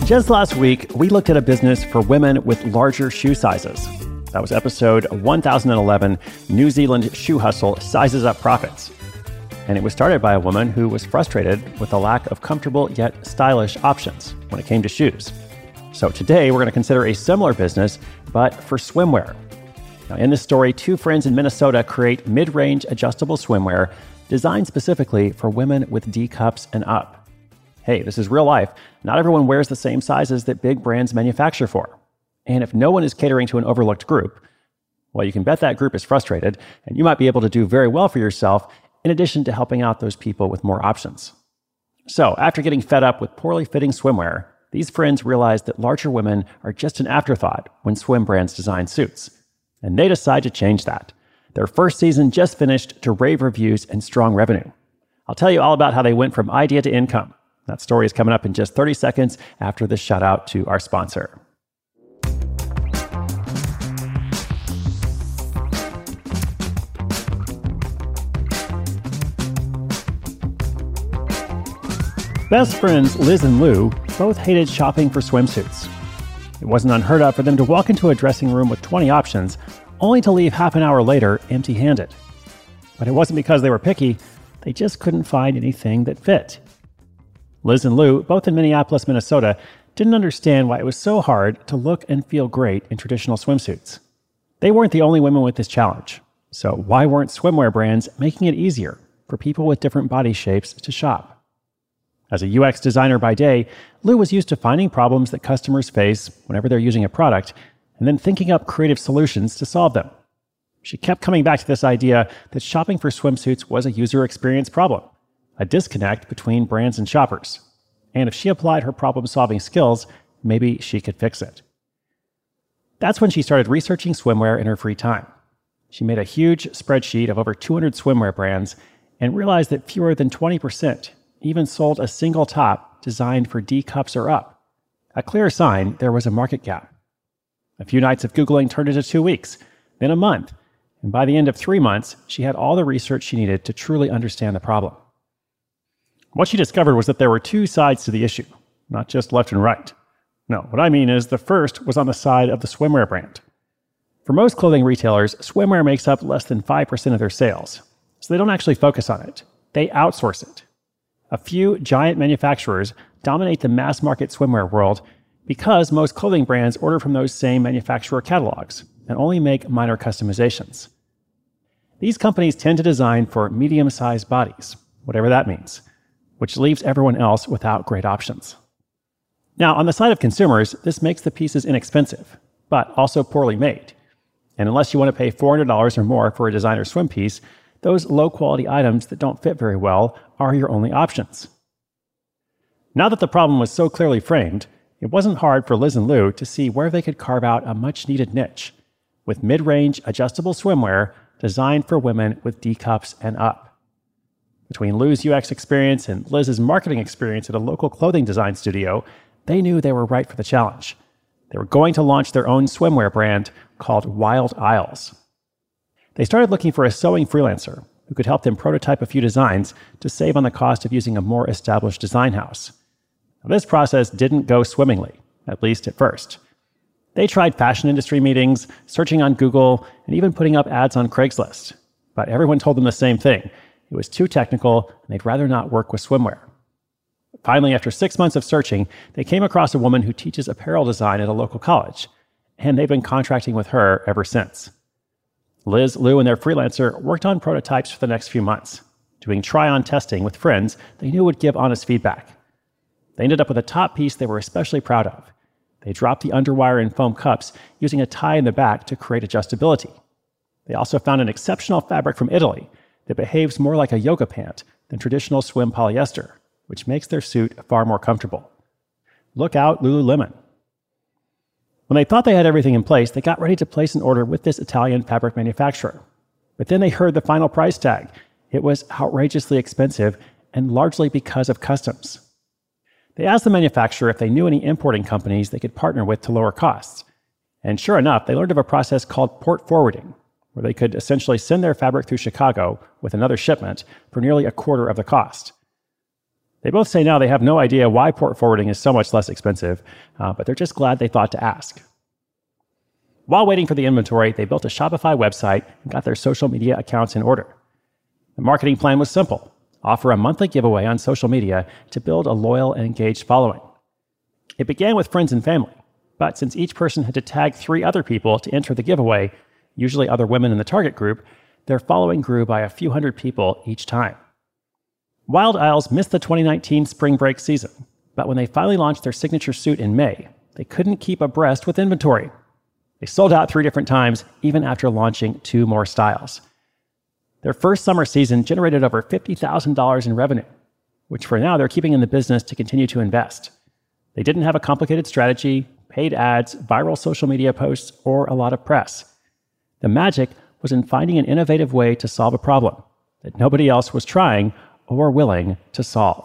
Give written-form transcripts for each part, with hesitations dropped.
Just last week, we looked at a business for women with larger shoe sizes. That was episode 1011, New Zealand Shoe Hustle Sizes Up Profits. And it was started by a woman who was frustrated with the lack of comfortable yet stylish options when it came to shoes. So today, we're going to consider a similar business, but for swimwear. Now, in this story, two friends in Minnesota create mid-range adjustable swimwear designed specifically for women with D cups and up. Hey, this is real life. Not everyone wears the same sizes that big brands manufacture for. And if no one is catering to an overlooked group, well, you can bet that group is frustrated, and you might be able to do very well for yourself in addition to helping out those people with more options. So, after getting fed up with poorly fitting swimwear, these friends realized that larger women are just an afterthought when swim brands design suits. And they decide to change that. Their first season just finished to rave reviews and strong revenue. I'll tell you all about how they went from idea to income. That story is coming up in just 30 seconds after this shout out to our sponsor. Best friends Liz and Lou both hated shopping for swimsuits. It wasn't unheard of for them to walk into a dressing room with 20 options, only to leave half an hour later empty-handed. But it wasn't because they were picky, they just couldn't find anything that fit. Liz and Lou, both in Minneapolis, Minnesota, didn't understand why it was so hard to look and feel great in traditional swimsuits. They weren't the only women with this challenge. So why weren't swimwear brands making it easier for people with different body shapes to shop? As a UX designer by day, Lou was used to finding problems that customers face whenever they're using a product, and then thinking up creative solutions to solve them. She kept coming back to this idea that shopping for swimsuits was a user experience problem, a disconnect between brands and shoppers. And if she applied her problem-solving skills, maybe she could fix it. That's when she started researching swimwear in her free time. She made a huge spreadsheet of over 200 swimwear brands and realized that fewer than 20% even sold a single top designed for D cups or up. A clear sign there was a market gap. A few nights of Googling turned into 2 weeks, then a month, and by the end of 3 months, she had all the research she needed to truly understand the problem. What she discovered was that there were two sides to the issue, not just left and right. No, what I mean is the first was on the side of the swimwear brand. For most clothing retailers, swimwear makes up less than 5% of their sales, so they don't actually focus on it. They outsource it. A few giant manufacturers dominate the mass market swimwear world because most clothing brands order from those same manufacturer catalogs and only make minor customizations. These companies tend to design for medium-sized bodies, whatever that means, which leaves everyone else without great options. Now, on the side of consumers, this makes the pieces inexpensive, but also poorly made. And unless you want to pay $400 or more for a designer swim piece, those low-quality items that don't fit very well are your only options. Now that the problem was so clearly framed, it wasn't hard for Liz and Lou to see where they could carve out a much-needed niche with mid-range adjustable swimwear designed for women with D cups and up. Between Lou's UX experience and Liz's marketing experience at a local clothing design studio, they knew they were right for the challenge. They were going to launch their own swimwear brand called Wild Isles. They started looking for a sewing freelancer who could help them prototype a few designs to save on the cost of using a more established design house. Now, this process didn't go swimmingly, at least at first. They tried fashion industry meetings, searching on Google, and even putting up ads on Craigslist. But everyone told them the same thing. It was too technical, and they'd rather not work with swimwear. Finally, after 6 months of searching, they came across a woman who teaches apparel design at a local college, and they've been contracting with her ever since. Liz, Lou, and their freelancer worked on prototypes for the next few months, doing try-on testing with friends they knew would give honest feedback. They ended up with a top piece they were especially proud of. They dropped the underwire in foam cups using a tie in the back to create adjustability. They also found an exceptional fabric from Italy that behaves more like a yoga pant than traditional swim polyester, which makes their suit far more comfortable. Look out, Lululemon. When they thought they had everything in place, they got ready to place an order with this Italian fabric manufacturer. But then they heard the final price tag. It was outrageously expensive, and largely because of customs. They asked the manufacturer if they knew any importing companies they could partner with to lower costs. And sure enough, they learned of a process called port forwarding, where they could essentially send their fabric through Chicago with another shipment for nearly a quarter of the cost. They both say now they have no idea why port forwarding is so much less expensive, but they're just glad they thought to ask. While waiting for the inventory, they built a Shopify website and got their social media accounts in order. The marketing plan was simple: offer a monthly giveaway on social media to build a loyal and engaged following. It began with friends and family, but since each person had to tag 3 other people to enter the giveaway, usually other women in the target group, their following grew by a few hundred people each time. Wild Isles missed the 2019 spring break season, but when they finally launched their signature suit in May, they couldn't keep abreast with inventory. They sold out 3 different times, even after launching 2 more styles. Their first summer season generated over $50,000 in revenue, which for now they're keeping in the business to continue to invest. They didn't have a complicated strategy, paid ads, viral social media posts, or a lot of press. The magic was in finding an innovative way to solve a problem that nobody else was trying or willing to solve.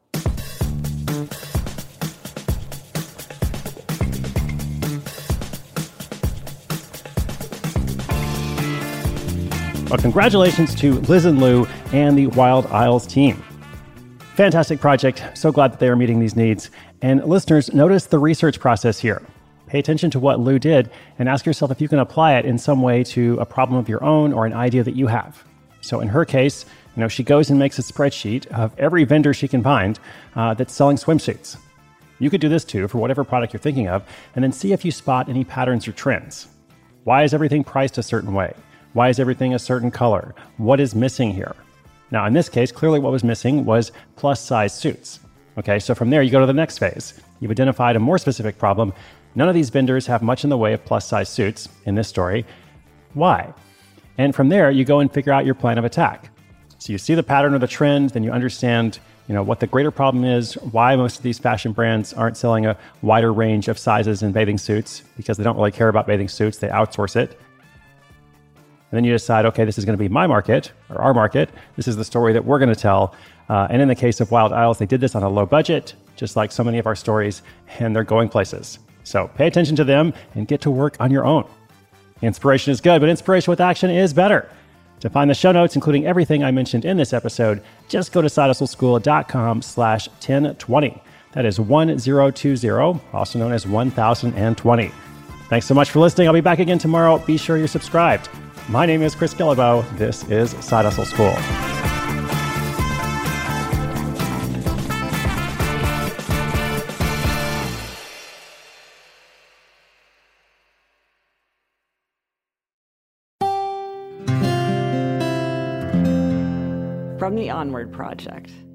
Well, congratulations to Liz and Lou and the Wild Isles team. Fantastic project. So glad that they are meeting these needs. And listeners, notice the research process here. Pay attention to what Lou did and ask yourself if you can apply it in some way to a problem of your own or an idea that you have. So in her case, she goes and makes a spreadsheet of every vendor she can find that's selling swimsuits. You could do this too for whatever product you're thinking of, and then see if you spot any patterns or trends. Why is everything priced a certain way? Why is everything a certain color? What is missing here? Now, in this case, clearly what was missing was plus-size suits. Okay, so from there, you go to the next phase. You've identified a more specific problem. None of these vendors have much in the way of plus-size suits in this story. Why? And from there, you go and figure out your plan of attack. So you see the pattern or the trend, then you understand what the greater problem is, why most of these fashion brands aren't selling a wider range of sizes in bathing suits, because they don't really care about bathing suits, they outsource it. And then you decide, okay, this is going to be my market, or our market. This is the story that we're going to tell. And in the case of Wild Isles, they did this on a low budget, just like so many of our stories, and they're going places. So pay attention to them and get to work on your own. Inspiration is good, but inspiration with action is better. To find the show notes, including everything I mentioned in this episode, just go to sidehustleschool.com/1020. That is 1020, also known as 1020. Thanks so much for listening. I'll be back again tomorrow. Be sure you're subscribed. My name is Chris Guillebeau. This is Side Hustle School. From the Onward Project.